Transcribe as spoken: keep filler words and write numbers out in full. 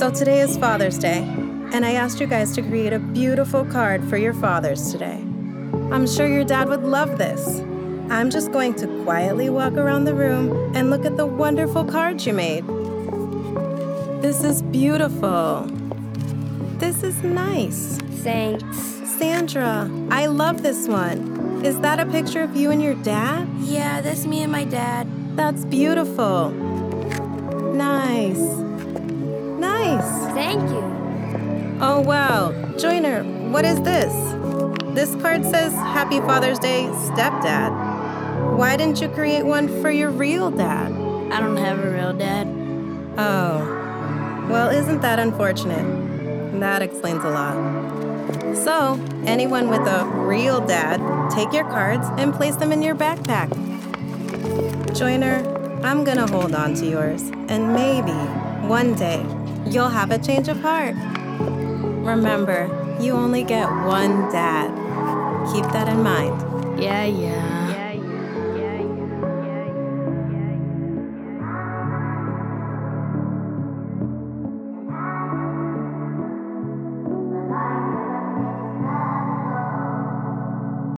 So today is Father's Day, and I asked you guys to create a beautiful card for your fathers today. I'm sure your dad would love this. I'm just going to quietly walk around the room and look at the wonderful cards you made. This is beautiful. This is nice. Thanks. Sandra, I love this one. Is that a picture of you and your dad? Yeah, that's me and my dad. That's beautiful. Nice. Nice. Thank you. Oh, wow. Joyner, what is this? This card says, Happy Father's Day, Stepdad. Why didn't you create one for your real dad? I don't have a real dad. Oh. Well, isn't that unfortunate? That explains a lot. So, anyone with a real dad, take your cards and place them in your backpack. Joyner, I'm gonna hold on to yours, and maybe one day you'll have a change of heart. Remember, you only get one dad. Keep that in mind. Yeah, yeah.